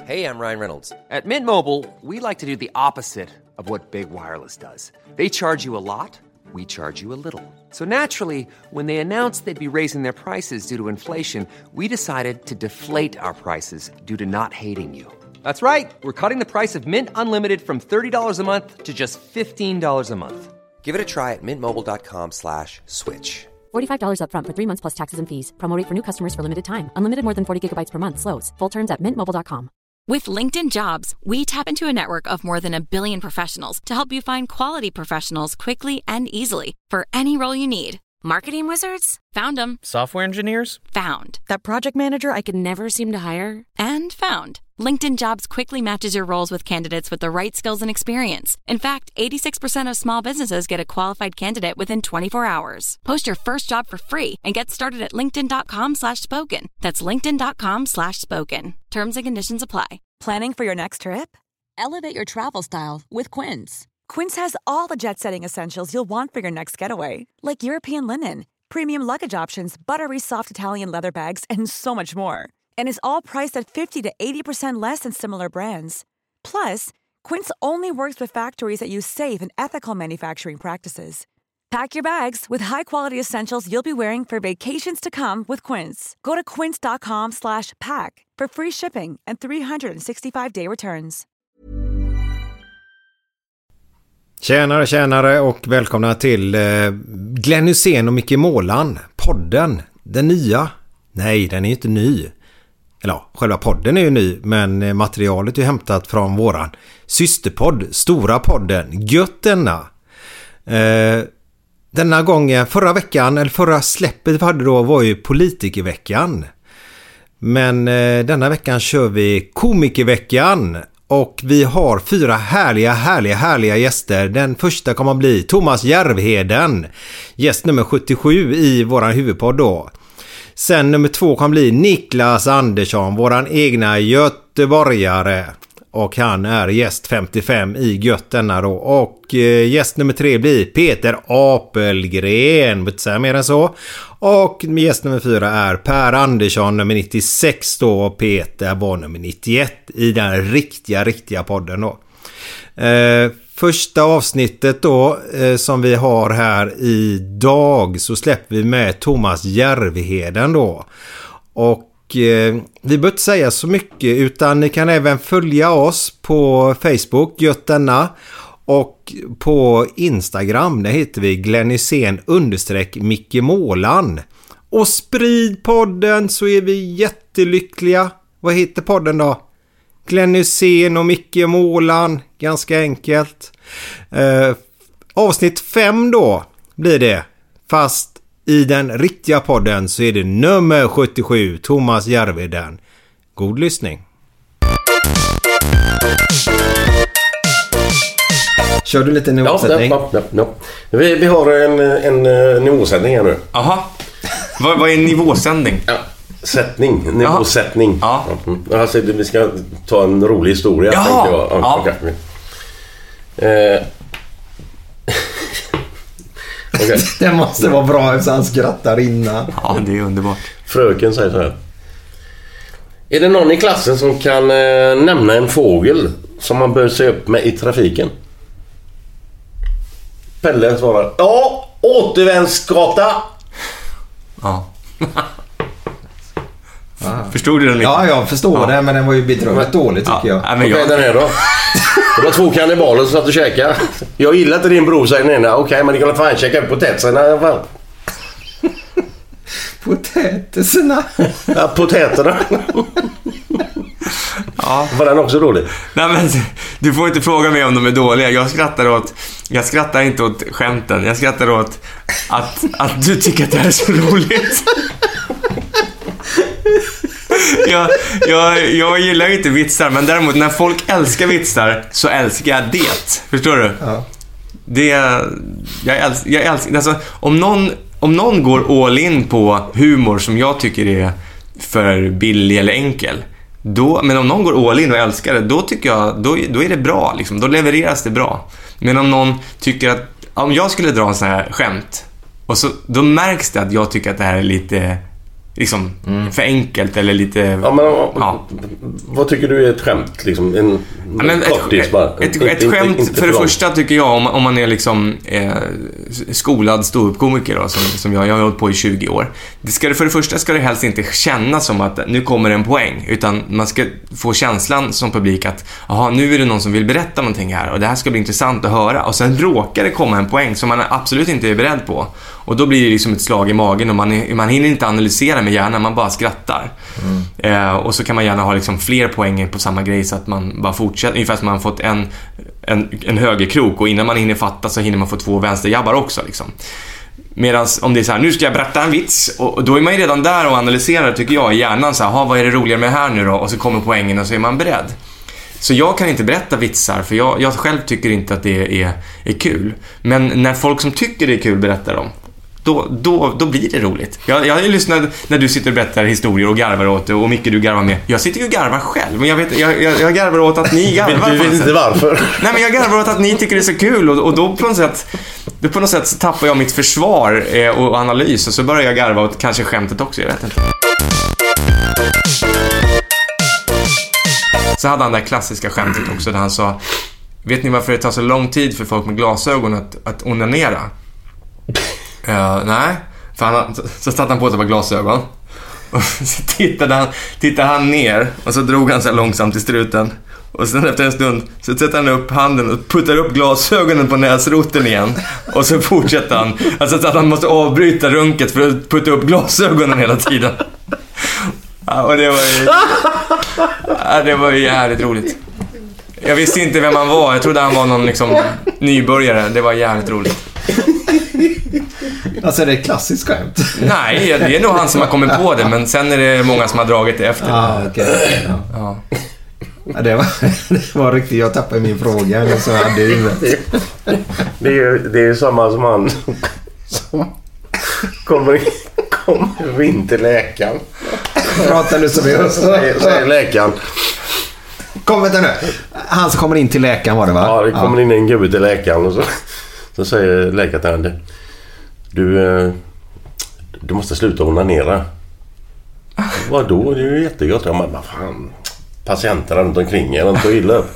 Hey, I'm Ryan Reynolds. At Mint Mobile, we like to do the opposite of what Big Wireless does. They charge you a lot, we charge you a little. So naturally, when they announced they'd be raising their prices due to inflation, we decided to deflate our prices due to not hating you. That's right. We're cutting the price of Mint Unlimited from $30 a month to just $15 a month. Give it a try at mintmobile.com/switch. $45 up front for 3 months plus taxes and fees. Promo rate for new customers for limited time. Unlimited more than 40 gigabytes per month slows. Full terms at mintmobile.com. With LinkedIn Jobs, we tap into a network of more than 1 billion professionals to help you find quality professionals quickly and easily for any role you need. Marketing wizards? Found them. Software engineers? Found. That project manager I could never seem to hire? And found. LinkedIn Jobs quickly matches your roles with candidates with the right skills and experience. In fact, 86% of small businesses get a qualified candidate within 24 hours. Post your first job for free and get started at linkedin.com/spoken. That's linkedin.com/spoken. Terms and conditions apply. Planning for your next trip? Elevate your travel style with Quince. Quince has all the jet-setting essentials you'll want for your next getaway, like European linen, premium luggage options, buttery soft Italian leather bags, and so much more. And is all priced at 50 to 80% less than similar brands. Plus, Quince only works with factories that use safe and ethical manufacturing practices. Pack your bags with high-quality essentials you'll be wearing for vacations to come with Quince. Go to quince.com/pack for free shipping and 365-day returns. Tjänare och välkomna till Glenn Hysén och Micke Målan. Podden, den nya. Nej, den är inte ny. Eller ja, själva podden är ju ny, men materialet är hämtat från våran systerpodd, stora podden, Götterna. Denna gången, förra släppet vi hade då var ju politikerveckan. Men denna veckan kör vi komikerveckan. Och vi har 4 härliga gäster. Den första kommer att bli Thomas Järvheden. Gäst nummer 77 i våran huvudpodd då. Sen nummer 2 kommer bli Niklas Andersson, våran egna göteborgare. Och han är gäst 55 i Götterna då. Och gäst nummer 3 blir Peter Apelgren. Vet säga mer än så. Och gäst nummer 4 är Per Andersson, nummer 96 då. Och Peter var nummer 91 i den riktiga podden då. Första avsnittet då som vi har här idag så släpper vi med Thomas Järvheden då. Och vi behöver inte säga så mycket utan ni kan även följa oss på Facebook, Götterna, och på Instagram, där heter vi Glenn Hysén _Micke Målan. Och sprid podden så är vi jättelyckliga. Vad heter podden då? Glenn Hysén och Micke Målan, ganska enkelt. Avsnitt 5 då blir det, fast i den riktiga podden så är det nummer 77, Thomas Järvheden. God lyssning. Kör du lite nivåsättning? Ja. Vi har en nivåsättning här nu. Aha. Vad är nivåsättning? Ja. Nivåsättning. Ja. Alltså, vi ska ta en rolig historia. Jaha. Ja. Okay. Okay. Det måste vara bra eftersom han skrattar innan. Ja, det är underbart. Fröken säger så här: är det någon i klassen som kan nämna en fågel som man bör se upp med i trafiken? Pelle svarar: ja, återvändsgata. Ja. Förstod du den lite? Ja, jag förstår det, men den var ju bedrövligt dålig tycker jag. Okej, den här då. Det var 2 kannibaler som satt och käkade. Jag gillar inte din bror, säger den ena. Okej, men ni kan fan käka upp potäterna i alla fall. Potäterna? Ja, potäterna. Ja. Var den också dålig? Nej, men du får inte fråga mig om de är dåliga. Jag skrattar inte åt skämten. Jag skrattar åt att du tycker att det här är så roligt. Jag gillar inte vitsar, men däremot när folk älskar vitsar så älskar jag det. Förstår du? Ja. Jag älskar alltså, om någon går all in på humor som jag tycker är för billig eller enkel, men om någon går all in och älskar det, då tycker jag då är det bra liksom, då levereras det bra. Men om någon tycker att om jag skulle dra en sån här skämt och så, då märks det att jag tycker att det här är lite liksom för enkelt eller lite... Ja, men vad tycker du är ett skämt? Liksom ett skämt för det första tycker jag, om man är liksom skolad ståuppkomiker då, som jag har hållit på i 20 år. För det första ska det helst inte kännas som att nu kommer en poäng, utan man ska få känslan som publik att nu är det någon som vill berätta någonting här och det här ska bli intressant att höra, och sen råkar det komma en poäng som man absolut inte är beredd på, och då blir det liksom ett slag i magen och man hinner inte analysera med hjärnan, man bara skrattar. Och så kan man gärna ha liksom fler poänger på samma grej så att man bara fortsätter, ungefär som man har fått en högerkrok, och innan man hinner fatta så hinner man få 2 vänsterjabbar också liksom. Medan om det är så här, nu ska jag berätta en vits, och då är man ju redan där och analyserar, tycker jag, i hjärnan så här, vad är det roligare med här nu då? Och så kommer poängen och så är man beredd. Så jag kan inte berätta vitsar, för jag själv tycker inte att det är kul. Men när folk som tycker det är kul berättar dem, då blir det roligt. Jag har ju lyssnat när du sitter och berättar historier och garvar åt det, och mycket du garvar med. Jag sitter ju och garvar själv, men jag garvar åt att ni garvar. Du vet inte varför. Nej, men jag garvar åt att ni tycker det är så kul, och då på något sätt tappar jag mitt försvar och analys, och så börjar jag garva åt kanske skämtet också, jag vet inte. Så hade han det klassiska skämtet också där han sa: vet ni varför det tar så lång tid för folk med glasögon att onanera? Nej, för så satt han på sig med glasögon och så tittade han ner, och så drog han sig långsamt i struten, och sen efter en stund så sätter han upp handen och puttar upp glasögonen på näsroten igen, och så fortsätter han, alltså så att han måste avbryta runket för att putta upp glasögonen hela tiden. Och det var ju jävligt roligt. Jag visste inte vem han var. Jag trodde han var någon liksom nybörjare. Det var jävligt roligt. Alltså, det är klassiskt skämt. Nej, det är nog han som har kommit på det, men sen är det många som har dragit det efter. Okay. Ja. Ja, det var riktigt. Jag tappade min fråga, eller så hade det är samma som han som kommer in till läkaren. Pratar du som jag säger läkaren. Kom, vänta nu. Han som kommer in till läkaren, var det, va? Ja, det kommer in en gubbe till läkaren, och så säger läkaren: du måste sluta onanera. Vadå? Det är ju jättegott. Ja, men vad fan, patienterna runt omkring är inte illa upp.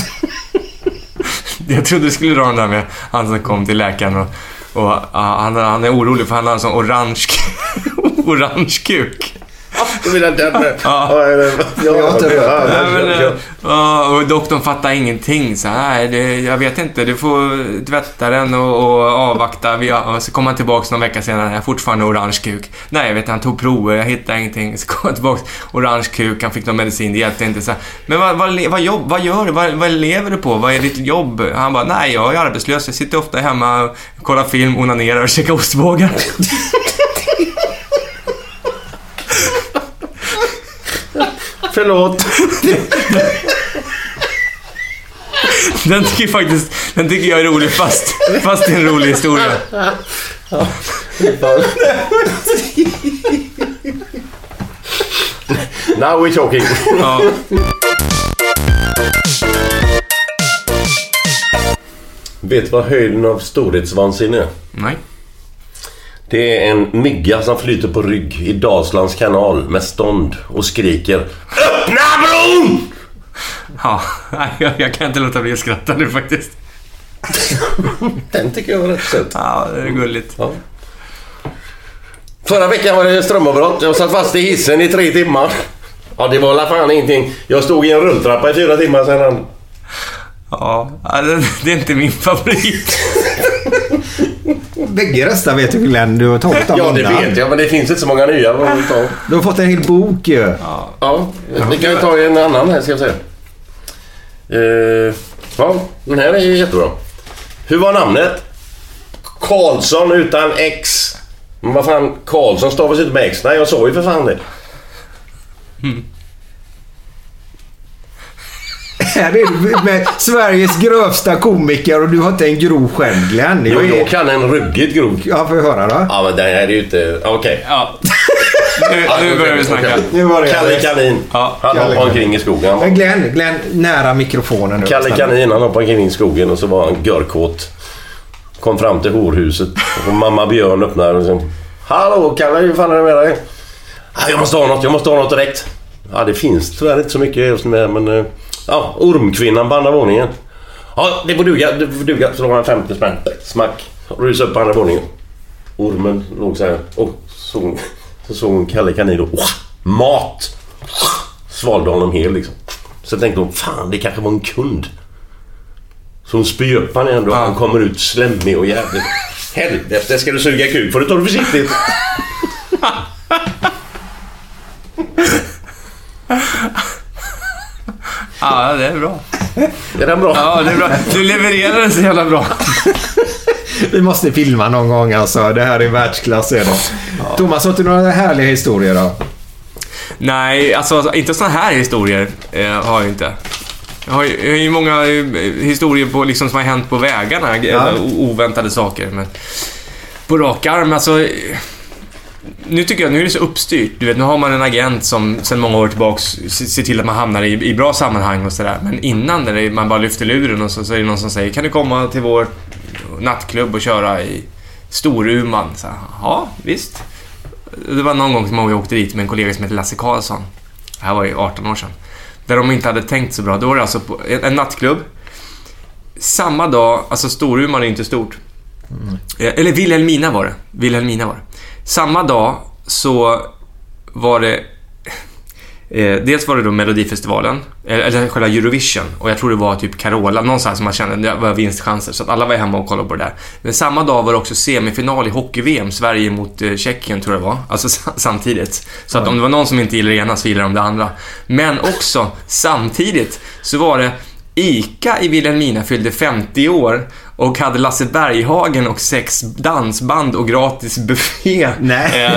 Jag trodde du skulle dra den där med han som kom till läkaren och han är orolig för han har en sån orange kuk. Du vill ha den med. Och doktorn fattar ingenting. Så här, jag vet inte, du får tvätta den och avvakta. Och så kommer han tillbaka någon vecka senare. Jag har fortfarande orange kuk. Nej, jag vet, han tog prover, jag hittade ingenting. Så kom han tillbaka, orange kuk, han fick någon medicin, det hjälpte inte. Så här, men vad gör du? Vad lever du på? Vad är ditt jobb? Han bara: nej, jag är arbetslös. Jag sitter ofta hemma, kollar film, onanerar och käkar ostbågar. Förlåt. Den tycker jag är rolig, fast det är en rolig historia. Now we're talking. Ja. Vet vad höjden av storhetsvansinne är? Nej. Det är en mygga som flyter på rygg i Dalslands kanal med stånd och skriker: öppna bron! Ja, jag kan inte låta bli att skratta nu faktiskt. Den tycker jag var rätt söt. Ja, det är gulligt. Ja. Förra veckan var det strömavbrott. Jag satt fast i hissen i 3 timmar. Ja, det var alla fan ingenting. Jag stod i en rulltrappa i 4 timmar sedan. Ja, det är inte min favorit. Bägge röstar vet du, Glenn. Du har tagit dem. Ja, det vet jag, men det finns inte så många nya. Du har fått en hel bok ju. Ja, vi kan ju ta en annan här, ska jag säga. Ja, den här är jättebra. Hur var namnet? Karlsson utan X. Men vad fan, Karlsson stavas inte med X. Nej, jag sa ju för fan det. Här är du med Sveriges grövsta komiker och du har inte en grov själv, Glenn. Jag kan en ruggigt grov. Ja, får jag höra då? Ja, men den här är ju inte... Okej. Ja. Nu börjar vi snacka. Nu var det Kalle Kanin. Ja. Han hoppade omkring i skogen. Men Glenn, nära mikrofonen nu. Kalle Kanin, han hoppade omkring i skogen och så var han görkåt. Kom fram till horhuset och mamma Björn öppnade och så: hallå Kalle, hur fan är det med dig? Jag måste ha något direkt. Ja, det finns tyvärr inte så mycket just med, men ja, ormkvinnan på andra våningen. Ja, det får duga. Så låg han 50 spänn. Smack. Rus upp på andra våningen. Ormen låg så här. Och så såg hon Kalle Kanin då. Mat! Svalde honom hel liksom. Så tänkte hon, fan det kanske var en kund. Så hon spyr upp han igen då. Han kommer ut slemmig och jävligt. Helvete, ska du suga kuk? Får du ta det försiktigt. Ja, det är bra. Är det bra? Ja, det är bra. Du levererar det så jävla bra. Vi måste filma någon gång alltså. Det här är världsklass är det. Ja. Thomas, har du några härliga historier då? Nej, alltså inte såna här historier har jag inte. Jag har ju många historier på, liksom, som har hänt på vägarna. Oväntade saker. Men på rak arm, alltså... Nu tycker jag, nu är det så uppstyrt. Du vet, nu har man en agent som sedan många år tillbaka ser till att man hamnar i bra sammanhang och sådär. Men innan, när man bara lyfter luren och så är det någon som säger, kan du komma till vår nattklubb och köra i Storuman? Så, ja, visst. Det var någon gång som jag åkte dit med en kollega som heter Lasse Karlsson. Det här var ju 18 år sedan. Där de inte hade tänkt så bra. Då var det alltså på en nattklubb. Samma dag, alltså Storuman är inte stort. Eller Vilhelmina var det. Samma dag så var det dels var det då Melodifestivalen eller själva Eurovision, och jag tror det var typ Carola någonstans som man kände det var vinstchanser, så att alla var hemma och kollade på det där. Men samma dag var det också semifinal i hockey-VM, Sverige mot Tjeckien tror jag det var, alltså samtidigt. Så att om det var någon som inte gillade det ena så gillade de det andra. Men också samtidigt så var det ICA i Vilhelmina fyllde 50 år och hade Lasse Berghagen och 6 dansband och gratis buffé. Nej.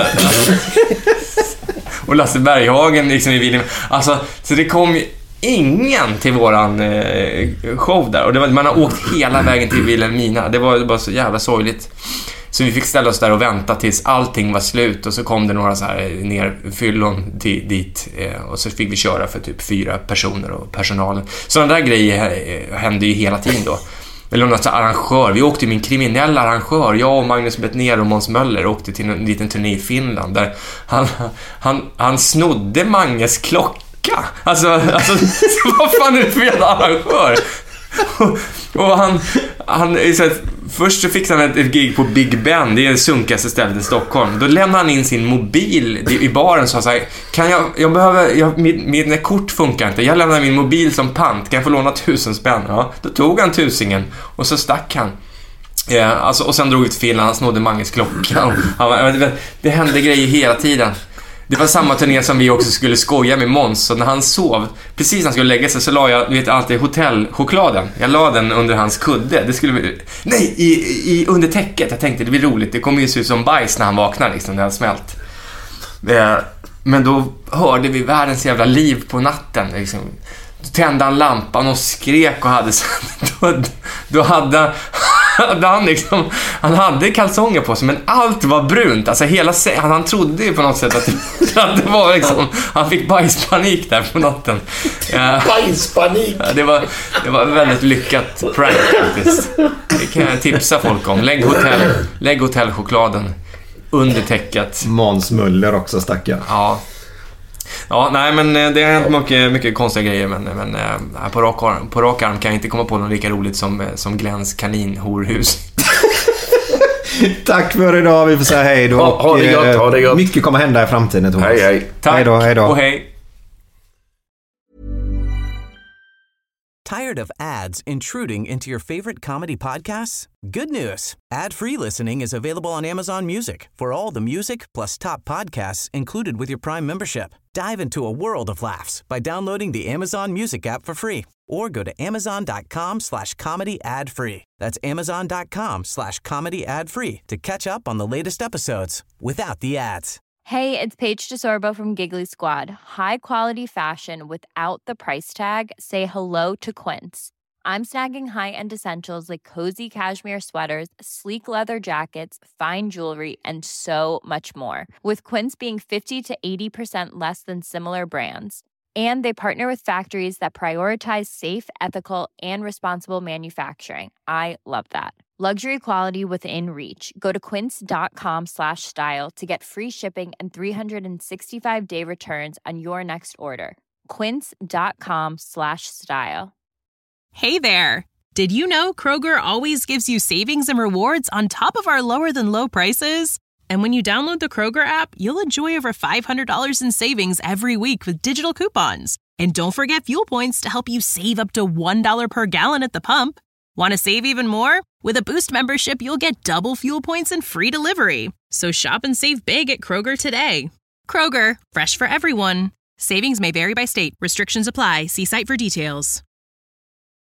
Och Lasse Berghagen liksom i Vilhelmina. Alltså, så det kom ju ingen till våran show där. Och det var, man har åkt hela vägen till Vilhelmina. Det var bara så jävla sorgligt. Så vi fick ställa oss där och vänta tills allting var slut. Och så kom det några så här nerfyllon dit. Och så fick vi köra för typ 4 personer och personalen. Sådana där grejer hände ju hela tiden då. Eller någon sån arrangör. Vi åkte med en kriminell arrangör. Jag och Magnus Bettner och Måns Möller åkte till en liten turné i Finland. Där han snodde Manges klocka. Alltså vad fan är det för jävla arrangör? Och han så att, först så fick han ett gig på Big Ben. Det är det sunkigaste stället i Stockholm. Då lämnade han in sin mobil i baren och sa så här, kan jag behöver min kort funkar inte. Jag lämnar min mobil som pant. Kan jag få låna 1000 spänn? Ja, då tog han 1000 och så stack han. Alltså, och sen drog ut filen. Han snodde Manges klocka. Det hände grejer hela tiden. Det var samma turné som vi också skulle skoja med Måns. Så när han sov, precis när han skulle lägga sig, så la jag, alltid hotellchokladen. Jag la den under hans kudde. Det skulle under täcket. Jag tänkte, det blir roligt. Det kommer ju se ut som bajs när han vaknar liksom, när han smält. Men då hörde vi världens jävla liv på natten liksom. Då tände han lampan och skrek och hade då hade han liksom, han hade kalsonger på sig, men allt var brunt. Alltså han trodde ju på något sätt att det var liksom, han fick bajspanik där på natten. Bajspanik. Det var väldigt lyckat prank faktiskt. Det kan jag tipsa folk om. Lägg hotellchokladen under täcket. Måns Möller också, stackar. Ja, nej, men det har hänt mycket konstiga grejer, men på rak arm kan jag inte komma på något lika roligt som Glens kaninhorhus. Tack för idag, vi får säga hej då. Ha det gott. Mycket kommer hända i framtiden, Thomas. Hej. Tack, hej då. Och hej. Tired of ads intruding into your favorite comedy podcasts? Good news. Ad-free listening is available on Amazon Music for all the music plus top podcasts included with your Prime membership. Dive into a world of laughs by downloading the Amazon Music app for free or go to amazon.com/comedy ad-free. That's amazon.com/comedy ad-free to catch up on the latest episodes without the ads. Hey, it's Paige DeSorbo from Giggly Squad. High quality fashion without the price tag. Say hello to Quince. I'm snagging high-end essentials like cozy cashmere sweaters, sleek leather jackets, fine jewelry, and so much more. With Quince being 50 to 80% less than similar brands. And they partner with factories that prioritize safe, ethical, and responsible manufacturing. I love that. Luxury quality within reach. Go to quince.com/style to get free shipping and 365-day returns on your next order. Quince.com/style. Hey there. Did you know Kroger always gives you savings and rewards on top of our lower than low prices? And when you download the Kroger app, you'll enjoy over $500 in savings every week with digital coupons. And don't forget fuel points to help you save up to $1 per gallon at the pump. Want to save even more? With a Boost membership, you'll get double fuel points and free delivery. So shop and save big at Kroger today. Kroger, fresh for everyone. Savings may vary by state. Restrictions apply. See site for details.